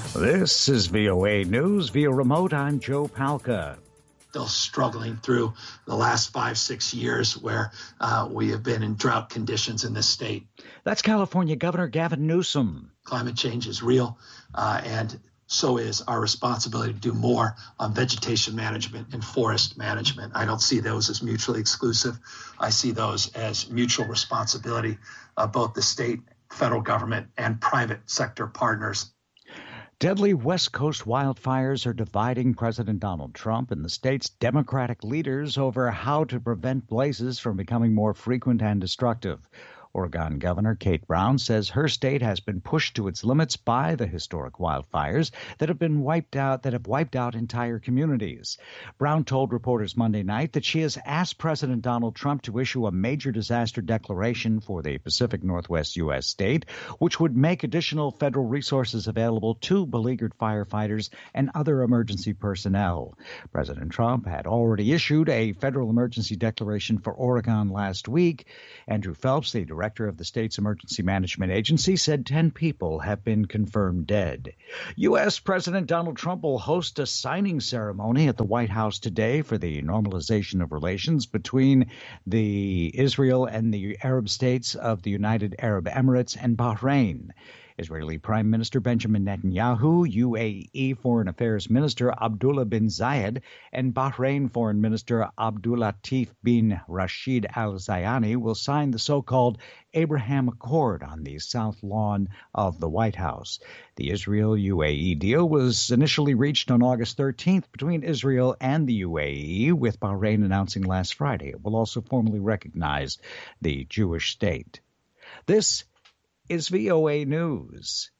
This is VOA News. Via remote, I'm Joe Palca. Still struggling through the last 5-6 years where we have been in drought conditions in this state. That's California Governor Gavin Newsom. Climate change is real, and so is our responsibility to do more on vegetation management and forest management. I don't see those as mutually exclusive. I see those as mutual responsibility of both the state, federal government, and private sector partners. Deadly West Coast wildfires are dividing President Donald Trump and the state's Democratic leaders over how to prevent blazes from becoming more frequent and destructive. Oregon Governor Kate Brown says her state has been pushed to its limits by the historic wildfires that have wiped out entire communities. Brown told reporters Monday night that she has asked President Donald Trump to issue a major disaster declaration for the Pacific Northwest U.S. state, which would make additional federal resources available to beleaguered firefighters and other emergency personnel. President Trump had already issued a federal emergency declaration for Oregon last week. Andrew Phelps, the director of the state's emergency management agency, said 10 people have been confirmed dead. U.S. President Donald Trump will host a signing ceremony at the White House today for the normalization of relations between Israel and the Arab states of the United Arab Emirates and Bahrain. Israeli Prime Minister Benjamin Netanyahu, UAE Foreign Affairs Minister Abdullah bin Zayed, and Bahrain Foreign Minister Abdulatif bin Rashid Al Zayani will sign the so-called Abraham Accord on the south lawn of the White House. The Israel-UAE deal was initially reached on August 13th between Israel and the UAE, with Bahrain announcing last Friday it will also formally recognize the Jewish state. This is VOA News.